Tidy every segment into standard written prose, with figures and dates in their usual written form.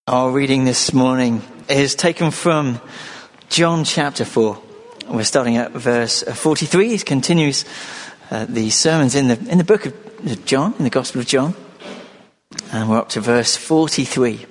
Our reading this morning is taken from John chapter 4. We're starting at verse 43. It continues the sermons in the book of John, in the Gospel of John. And we're up to verse 43.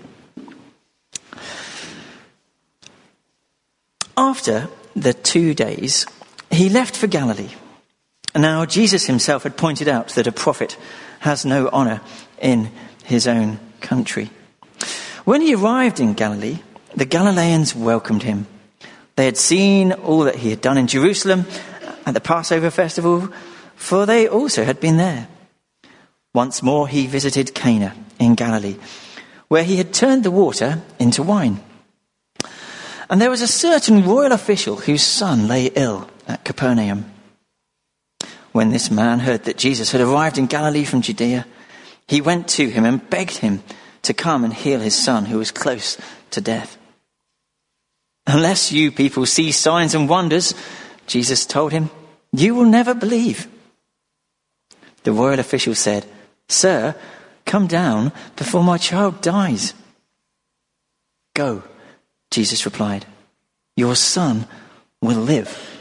After the 2 days, he left for Galilee. Now Jesus himself had pointed out that a prophet has no honour in his own country. When he arrived in Galilee, the Galileans welcomed him. They had seen all that he had done in Jerusalem at the Passover festival, for they also had been there. Once more he visited Cana in Galilee, where he had turned the water into wine. And there was a certain royal official whose son lay ill at Capernaum. When this man heard that Jesus had arrived in Galilee from Judea, he went to him and begged him to come and heal his son, who was close to death. Unless you people see signs and wonders, Jesus told him, you will never believe. The royal official said, Sir, come down before my child dies. Go, Jesus replied. Your son will live.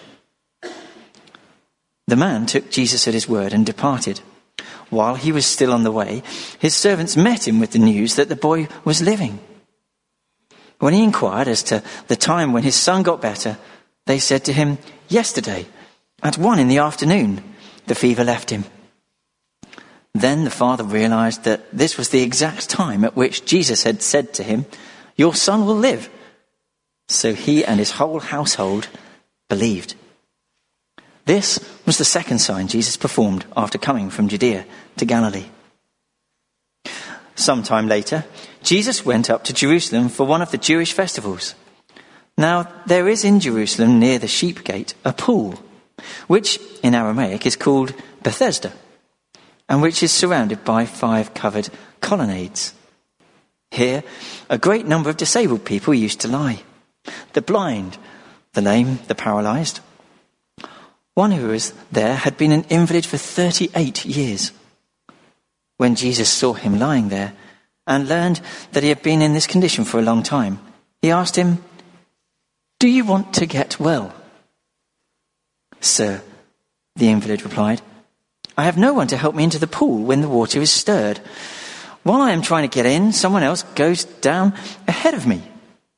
The man took Jesus at his word and departed. While he was still on the way, his servants met him with the news that the boy was living. When he inquired as to the time when his son got better, they said to him, Yesterday, at 1 p.m, the fever left him. Then the father realized that this was the exact time at which Jesus had said to him, Your son will live. So he and his whole household believed. This was the second sign Jesus performed after coming from Judea to Galilee. Sometime later, Jesus went up to Jerusalem for one of the Jewish festivals. Now, there is in Jerusalem near the Sheep Gate a pool, which in Aramaic is called Bethesda, and which is surrounded by 5 covered colonnades. Here, a great number of disabled people used to lie. The blind, the lame, the paralyzed. One who was there had been an invalid for 38 years. When Jesus saw him lying there and learned that he had been in this condition for a long time, he asked him, Do you want to get well? Sir, the invalid replied, I have no one to help me into the pool when the water is stirred. While I am trying to get in, someone else goes down ahead of me.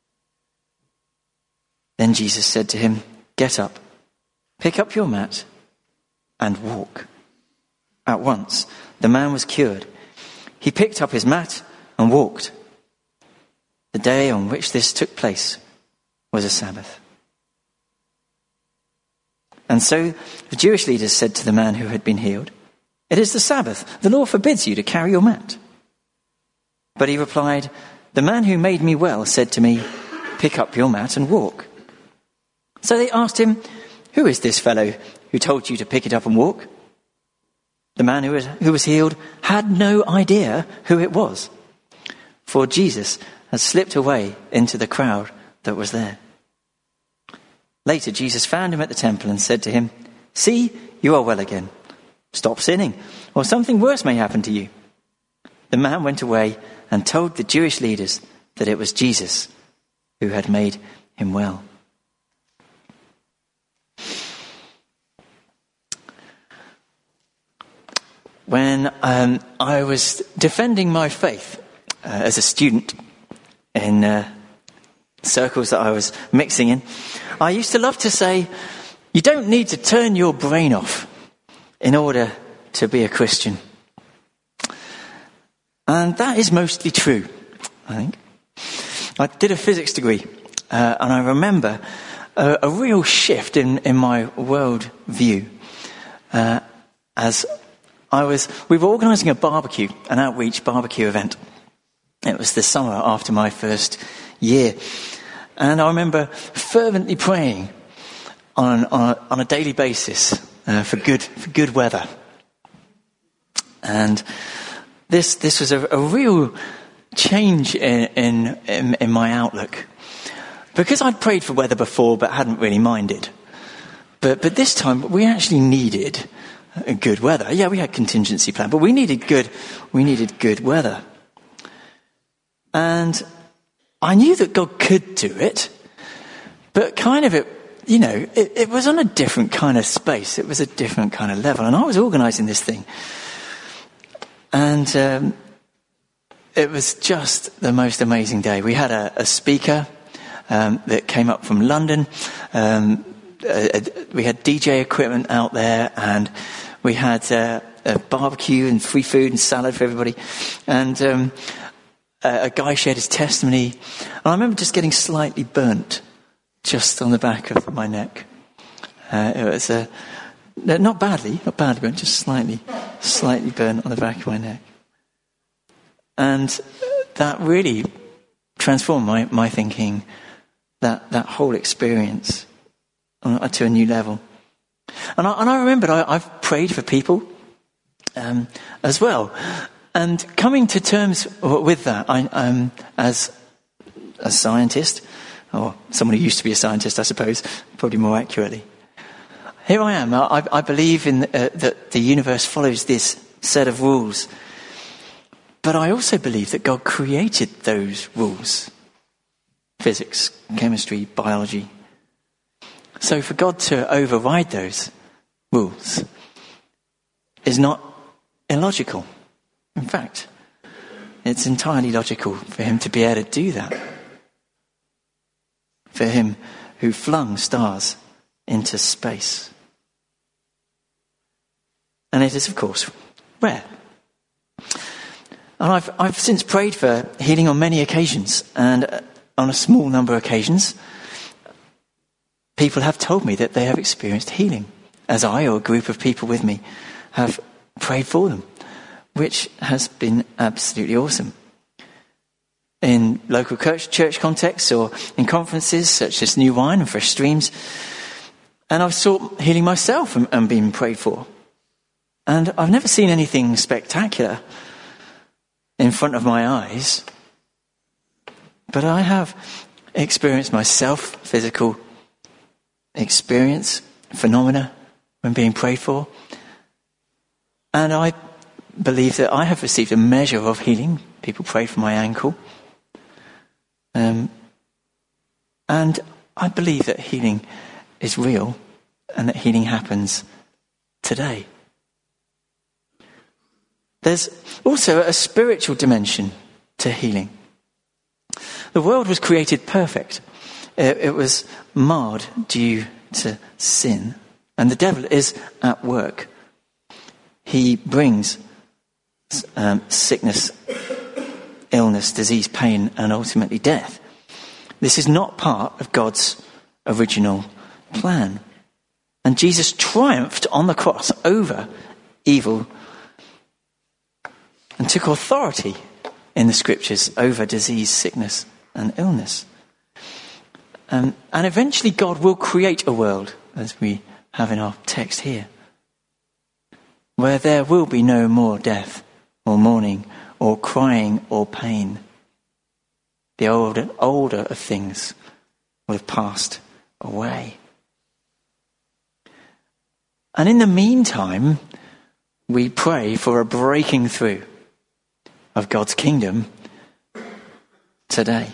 Then Jesus said to him, Get up. Pick up your mat and walk. At once, the man was cured. He picked up his mat and walked. The day on which this took place was a Sabbath. And so the Jewish leaders said to the man who had been healed, It is the Sabbath. The law forbids you to carry your mat. But he replied, The man who made me well said to me, Pick up your mat and walk. So they asked him, Who is this fellow who told you to pick it up and walk? The man who was healed had no idea who it was, for Jesus had slipped away into the crowd that was there. Later, Jesus found him at the temple and said to him, See, you are well again. Stop sinning, or something worse may happen to you. The man went away and told the Jewish leaders that it was Jesus who had made him well. When I was defending my faith as a student in circles that I was mixing in, I used to love to say, you don't need to turn your brain off in order to be a Christian. And that is mostly true, I think. I did a physics degree, and I remember a real shift in my world view as we were organising a barbecue, an outreach barbecue event. It was the summer after my first year. And I remember fervently praying on a daily basis for good weather. And this was a real change in my outlook. Because I'd prayed for weather before but hadn't really minded. But this time we actually needed good weather. Yeah, we had contingency plan, but we needed good weather. And I knew that God could do it, but kind of it was on a different kind of space. It was a different kind of level. And I was organising this thing. And it was just the most amazing day. We had a speaker that came up from London. We had DJ equipment out there, and we had a barbecue and free food and salad for everybody. And a guy shared his testimony. And I remember just getting slightly burnt just on the back of my neck. It was not badly, but just slightly burnt on the back of my neck. And that really transformed my thinking, that whole experience to a new level. And I remembered I've prayed for people as well. And coming to terms with that, I as a scientist, or someone who used to be a scientist, I suppose, probably more accurately, here I am. I believe in that the universe follows this set of rules. But I also believe that God created those rules. Physics, chemistry, biology. So for God to override those rules is not illogical. In fact, it's entirely logical for him to be able to do that. For him who flung stars into space. And it is, of course, rare. And I've since prayed for healing on many occasions, and on a small number of occasions, people have told me that they have experienced healing, as I or a group of people with me have prayed for them, which has been absolutely awesome. In local church contexts or in conferences such as New Wine and Fresh Streams. And I've sought healing myself and been prayed for. And I've never seen anything spectacular in front of my eyes. But I have experienced myself, physical experience, phenomena when being prayed for. And I believe that I have received a measure of healing. People prayed for my ankle. And I believe that healing is real and that healing happens today. There's also a spiritual dimension to healing. The world was created perfect. It was marred due to sin. And the devil is at work. He brings sickness, illness, disease, pain, and ultimately death. This is not part of God's original plan. And Jesus triumphed on the cross over evil and took authority in the scriptures over disease, sickness, and illness. And eventually God will create a world, as we have in our text here, where there will be no more death or mourning or crying or pain. The older of things will have passed away. And in the meantime, we pray for a breaking through of God's kingdom today.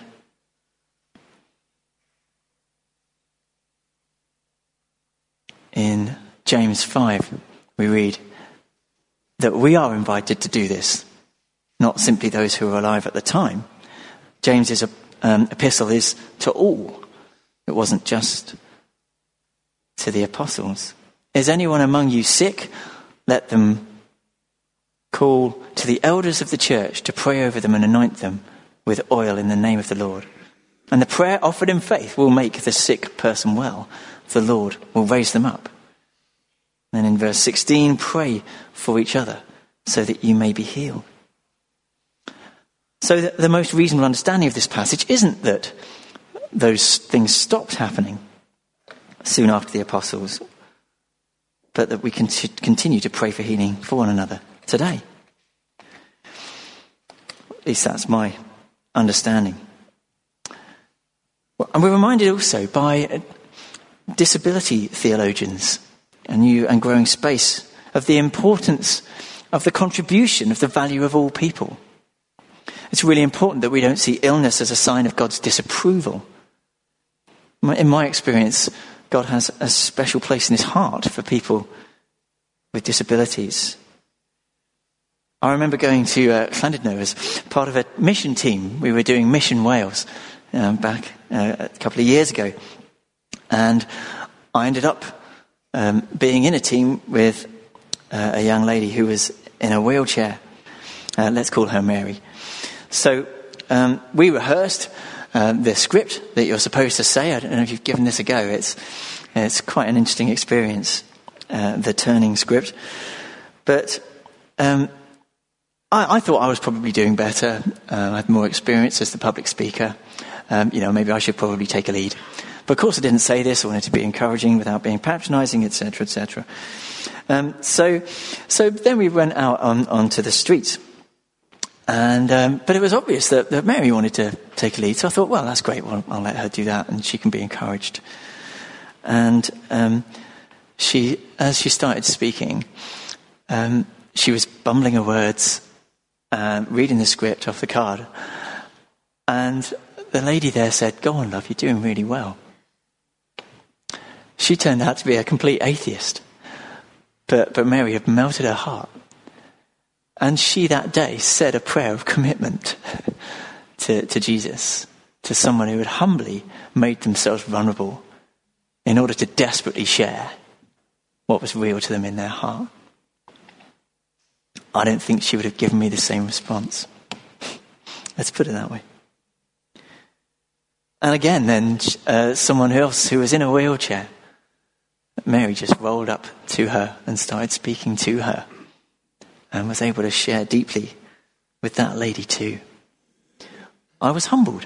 In James 5, we read that we are invited to do this, not simply those who were alive at the time. James's epistle is to all. It wasn't just to the apostles. Is anyone among you sick? Let them call to the elders of the church to pray over them and anoint them with oil in the name of the Lord. And the prayer offered in faith will make the sick person well. The Lord will raise them up. Then in verse 16, pray for each other so that you may be healed. So the most reasonable understanding of this passage isn't that those things stopped happening soon after the apostles, but that we can continue to pray for healing for one another today. At least that's my understanding. And we're reminded also by disability theologians, a new and growing space, of the importance of the contribution of the value of all people. It's really important that we don't see illness as a sign of God's disapproval. In my experience, God has a special place in his heart for people with disabilities. I remember going to Llandudno as part of a mission team. We were doing Mission Wales back a couple of years ago. And I ended up being in a team with a young lady who was in a wheelchair. Let's call her Mary. So we rehearsed the script that you're supposed to say. I don't know if you've given this a go. It's quite an interesting experience, the turning script. But I thought I was probably doing better. I had more experience as the public speaker. Maybe I should probably take a lead. But of course I didn't say this. I wanted to be encouraging without being patronising, etc., etc. So then we went out onto the streets. But it was obvious that Mary wanted to take a lead. So I thought, well, that's great. Well, I'll let her do that and she can be encouraged. And as she started speaking, she was bumbling her words, reading the script off the card. And the lady there said, "Go on, love, you're doing really well." She turned out to be a complete atheist. But Mary had melted her heart. And she that day said a prayer of commitment to Jesus, to someone who had humbly made themselves vulnerable in order to desperately share what was real to them in their heart. I don't think she would have given me the same response. Let's put it that way. And again, then, someone else who was in a wheelchair, Mary just rolled up to her and started speaking to her and was able to share deeply with that lady too. I was humbled.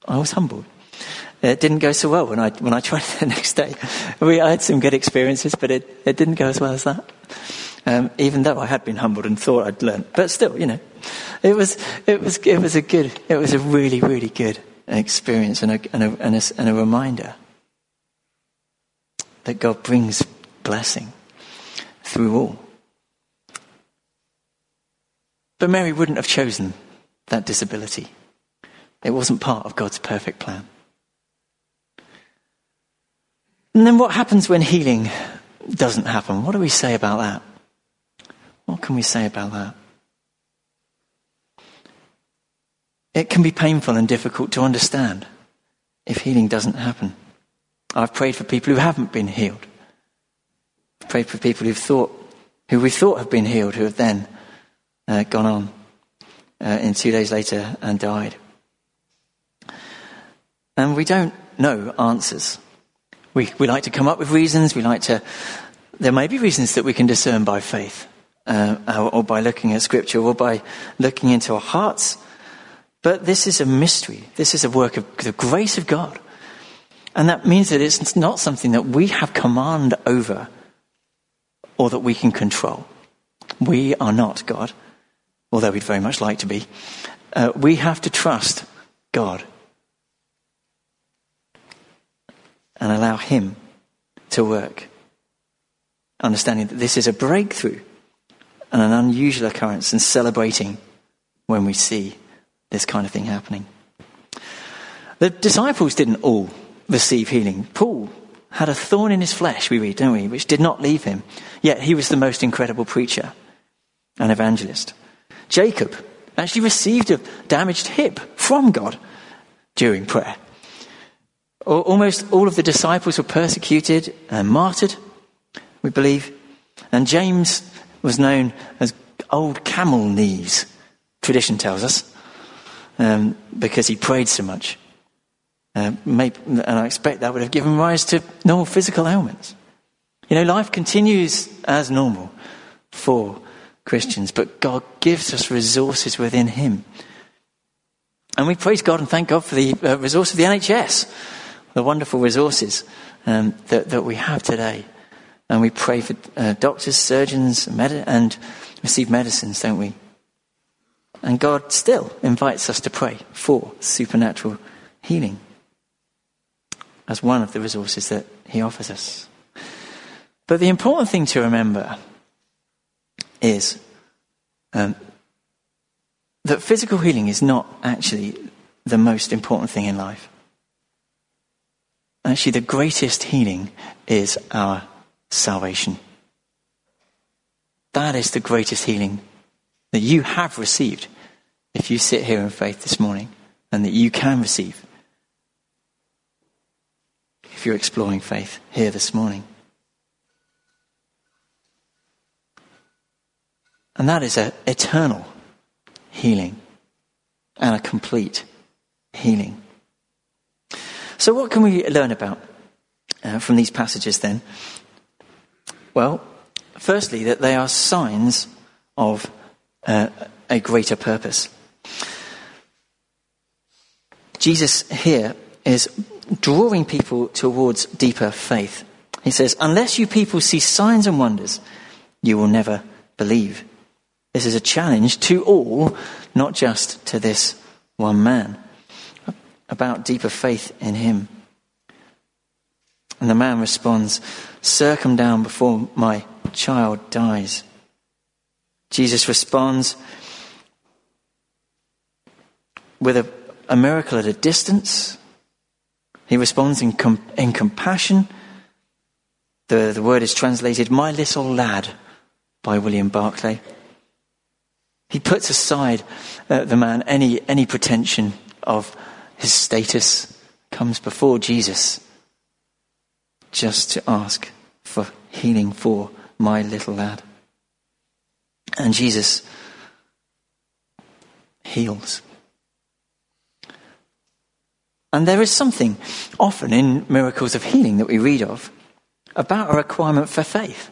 It didn't go so well when I tried it the next day. I had some good experiences, but it didn't go as well as that. Even though I had been humbled and thought I'd learned, but still, it was a really, really good experience and a reminder that God brings blessing through all. But Mary wouldn't have chosen that disability. It wasn't part of God's perfect plan. And then what happens when healing doesn't happen? What do we say about that? What can we say about that? It can be painful and difficult to understand if healing doesn't happen. I've prayed for people who haven't been healed. I've prayed for people who we thought have been healed, who have then gone on in 2 days later and died. And we don't know answers. We like to come up with reasons. There may be reasons that we can discern by faith, or by looking at Scripture, or by looking into our hearts. But this is a mystery. This is a work of the grace of God. And that means that it's not something that we have command over or that we can control. We are not God, although we'd very much like to be. We have to trust God and allow him to work, understanding that this is a breakthrough and an unusual occurrence, and celebrating when we see this kind of thing happening. The disciples didn't all receive healing. Paul had a thorn in his flesh, we read, don't we, which did not leave him. Yet he was the most incredible preacher and evangelist. Jacob actually received a damaged hip from God during prayer. Almost all of the disciples were persecuted and martyred, we believe. And James was known as Old Camel Knees, tradition tells us, because he prayed so much. And I expect that would have given rise to normal physical ailments. Life continues as normal for Christians, but God gives us resources within him. And we praise God and thank God for the resource of the NHS, the wonderful resources that we have today. And we pray for doctors, surgeons, and receive medicines, don't we? And God still invites us to pray for supernatural healing as one of the resources that he offers us. But the important thing to remember is that physical healing is not actually the most important thing in life. Actually, the greatest healing is our salvation. That is the greatest healing that you have received if you sit here in faith this morning, and that you can receive if you're exploring faith here this morning. And that is an eternal healing and a complete healing. So what can we learn about from these passages then? Well, firstly, that they are signs of a greater purpose. Jesus here is drawing people towards deeper faith. He says, unless you people see signs and wonders, you will never believe. This is a challenge to all, not just to this one man, about deeper faith in him. And the man responds, "Sir, come down before my child dies." Jesus responds with a miracle at a distance. He responds in compassion. The word is translated, "My little lad," by William Barclay. He puts aside the man any pretension of his status, comes before Jesus just to ask for healing for my little lad. And Jesus heals. And there is something often in miracles of healing that we read of about a requirement for faith.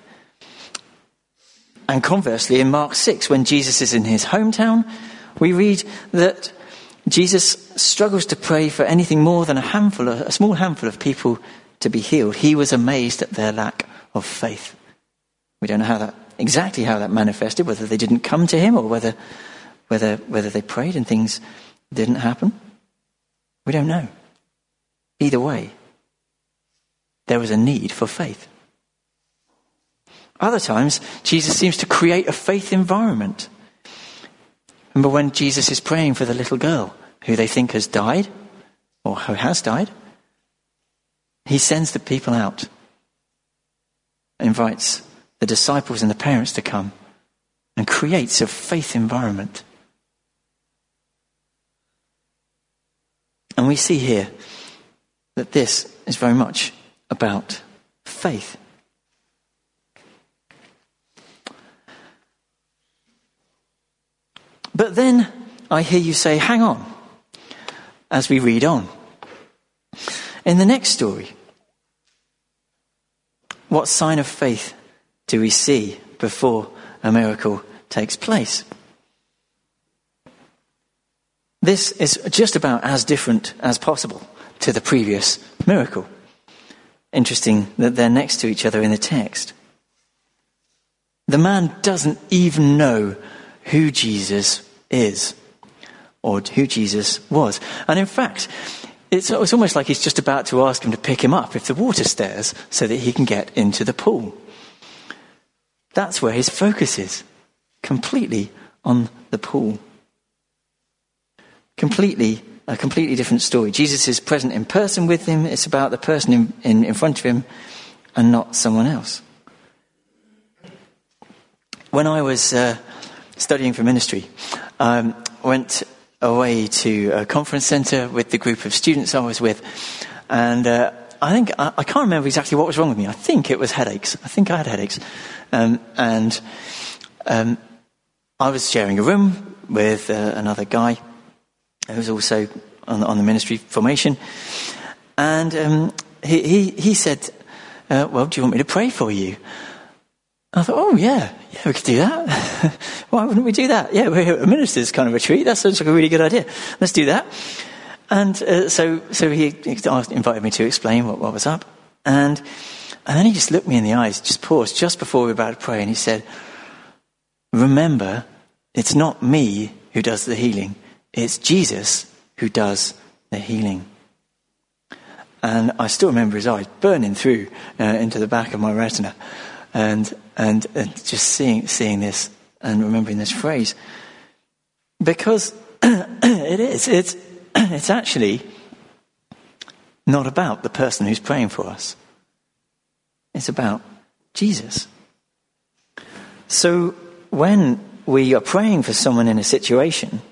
And conversely, in Mark 6, when Jesus is in his hometown, we read that Jesus struggles to pray for anything more than a small handful of people to be healed. He was amazed at their lack of faith. We don't know exactly how that manifested, whether they didn't come to him or whether they prayed and things didn't happen. We don't know. Either way, there was a need for faith. Other times, Jesus seems to create a faith environment. Remember when Jesus is praying for the little girl who they think has died, or who has died? He sends the people out, invites the disciples and the parents to come, and creates a faith environment. And we see here that this is very much about faith. But then I hear you say, hang on, as we read on. In the next story, what sign of faith do we see before a miracle takes place? This is just about as different as possible to the previous miracle. Interesting that they're next to each other in the text. The man doesn't even know who Jesus is or who Jesus was. And in fact, it's almost like he's just about to ask him to pick him up if the water stirs so that he can get into the pool. That's where his focus is, completely on the pool. A completely different story. Jesus is present in person with him. It's about the person in front of him and not someone else. When I was studying for ministry, I went away to a conference centre with the group of students I was with, and I can't remember exactly what was wrong with me. I think it was headaches. I think I had headaches, and I was sharing a room with another guy who was also on the ministry formation, and he said, "Well, do you want me to pray for you?" I thought, "Oh yeah, we could do that. Why wouldn't we do that? Yeah, we're here at a minister's kind of retreat. That sounds like a really good idea. Let's do that." And so he invited me to explain what was up. And then he just looked me in the eyes, just paused just before we were about to pray. And he said, "Remember, it's not me who does the healing. It's Jesus who does the healing." And I still remember his eyes burning through into the back of my retina. And just seeing this and remembering this phrase. Because it is. It's actually not about the person who's praying for us. It's about Jesus. So when we are praying for someone in a situation,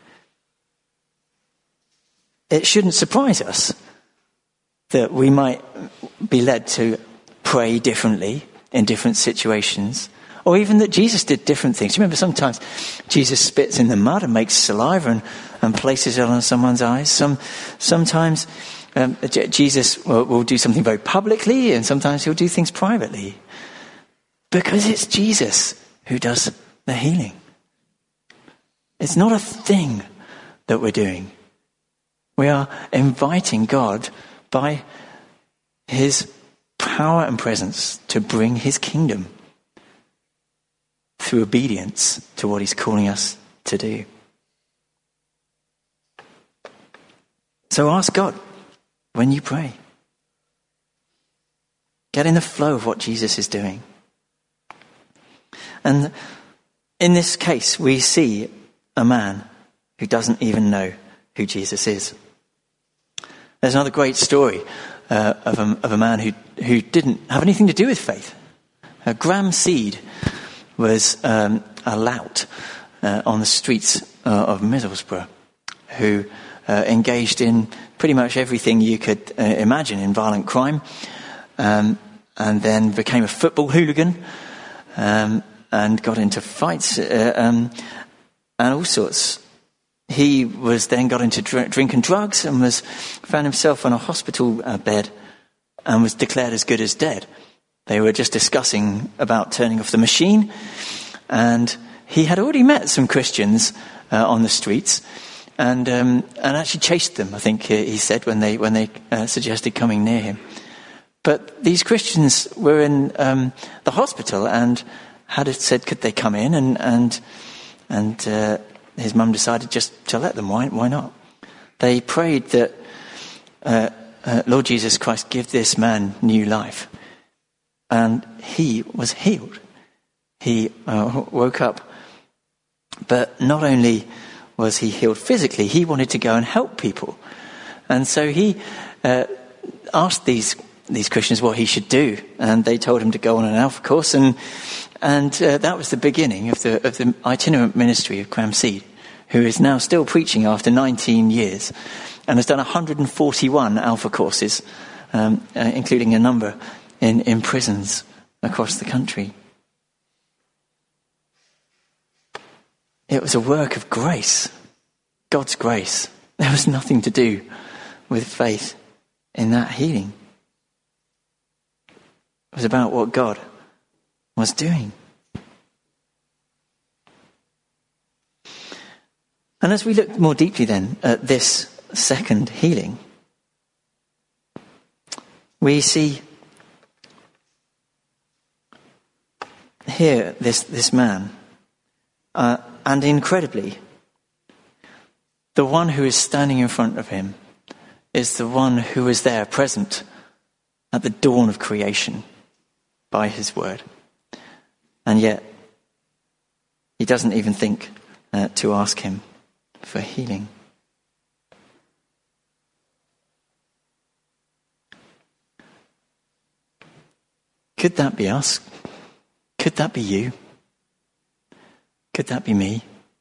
it shouldn't surprise us that we might be led to pray differently in different situations, or even that Jesus did different things. Remember, sometimes Jesus spits in the mud and makes saliva and places it on someone's eyes. Sometimes Jesus will do something very publicly, and sometimes he'll do things privately. Because it's Jesus who does the healing. It's not a thing that we're doing. We are inviting God by his power and presence to bring his kingdom through obedience to what he's calling us to do. So ask God when you pray. Get in the flow of what Jesus is doing. And in this case, we see a man who doesn't even know who Jesus is. There's another great story of a man who didn't have anything to do with faith. Graham Seed was a lout on the streets of Middlesbrough who engaged in pretty much everything you could imagine in violent crime, and then became a football hooligan, and got into fights and all sorts. He was then got into drink and drugs and found himself on a hospital bed and was declared as good as dead. They were just discussing about turning off the machine, and he had already met some Christians on the streets and actually chased them, I think he said, when they suggested coming near him. But these Christians were in the hospital and had said, could they come in? And his mum decided just to let them. Why not? They prayed that, Lord Jesus Christ, give this man new life. And he was healed. He woke up. But not only was he healed physically, he wanted to go and help people. And so he asked these Christians what he should do. And they told him to go on an Alpha course. And that was the beginning of the itinerant ministry of Graham Seed, who is now still preaching after 19 years and has done 141 Alpha courses, including a number in prisons across the country. It was a work of grace, God's grace. There was nothing to do with faith in that healing. It was about what God was doing. And as we look more deeply then at this second healing, we see here this man, and incredibly, the one who is standing in front of him is the one who was there present at the dawn of creation by his word. And yet, he doesn't even think to ask him for healing. Could that be us? Could that be you? Could that be me?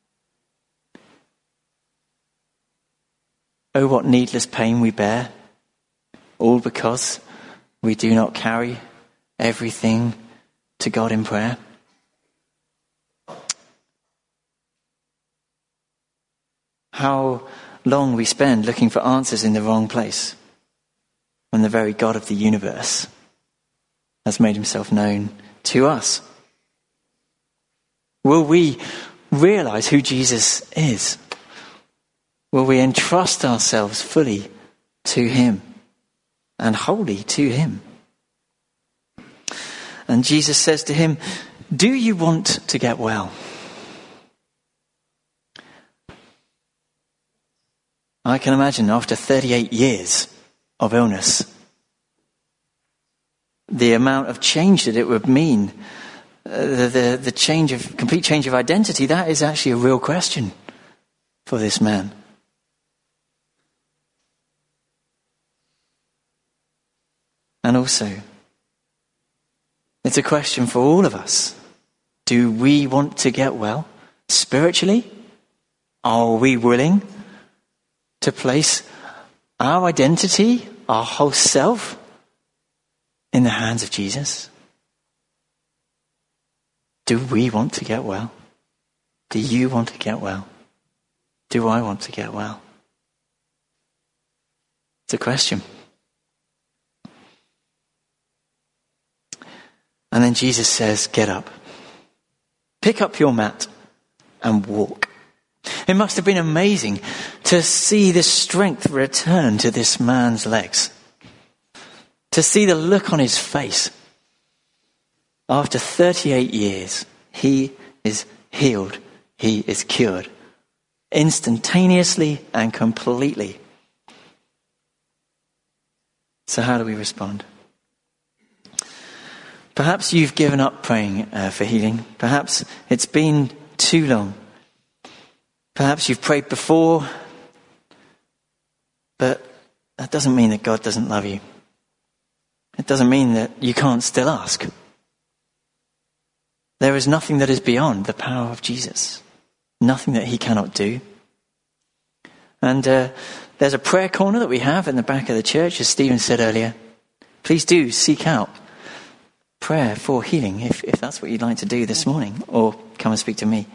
Oh, what needless pain we bear, all because we do not carry everything to God in prayer. How long we spend looking for answers in the wrong place when the very God of the universe has made himself known to us. Will we realize who Jesus is? Will we entrust ourselves fully to him and wholly to him? And Jesus says to him, do you want to get well? I can imagine after 38 years of illness, the amount of change that it would mean, the complete change of identity, that is actually a real question for this man. And also, it's a question for all of us. Do we want to get well spiritually? Are we willing to place our identity, our whole self, in the hands of Jesus? Do we want to get well? Do you want to get well? Do I want to get well? It's a question. And then Jesus says, get up. Pick up your mat and walk. It must have been amazing to see this strength return to this man's legs. To see the look on his face. After 38 years, he is healed. He is cured. Instantaneously and completely. So how do we respond? Perhaps you've given up praying for healing. Perhaps it's been too long. Perhaps you've prayed before, but that doesn't mean that God doesn't love you. It doesn't mean that you can't still ask. There is nothing that is beyond the power of Jesus. Nothing that he cannot do. And there's a prayer corner that we have in the back of the church, as Stephen said earlier. Please do seek out prayer for healing, if that's what you'd like to do this morning, or come and speak to me.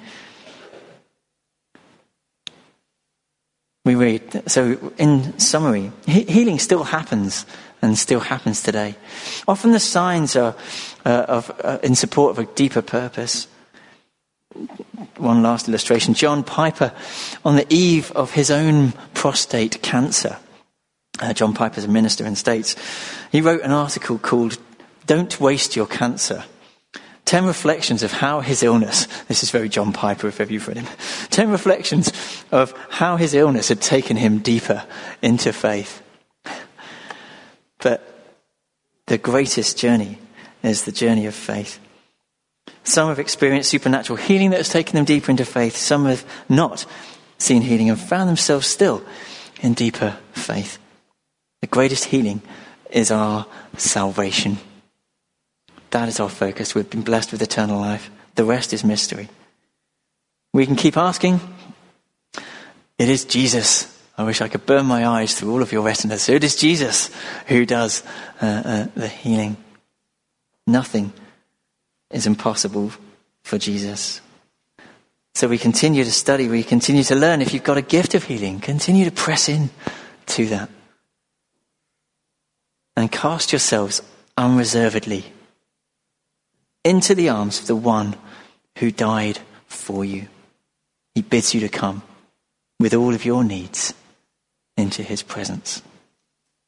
We read, so in summary, healing still happens and still happens today. Often the signs are in support of a deeper purpose. One last illustration. John Piper, on the eve of his own prostate cancer, John Piper's a minister in States, he wrote an article called Don't Waste Your Cancer. 10 reflections of how his illness, this is very John Piper if ever you've read him, 10 reflections of how his illness had taken him deeper into faith. But the greatest journey is the journey of faith. Some have experienced supernatural healing that has taken them deeper into faith. Some have not seen healing and found themselves still in deeper faith. The greatest healing is our salvation. That is our focus. We've been blessed with eternal life. The rest is mystery. We can keep asking. It is Jesus. I wish I could burn my eyes through all of your retinas. So it is Jesus who does the healing. Nothing is impossible for Jesus. So we continue to study. We continue to learn. If you've got a gift of healing, continue to press in to that. And cast yourselves unreservedly into the arms of the one who died for you. He bids you to come with all of your needs into his presence.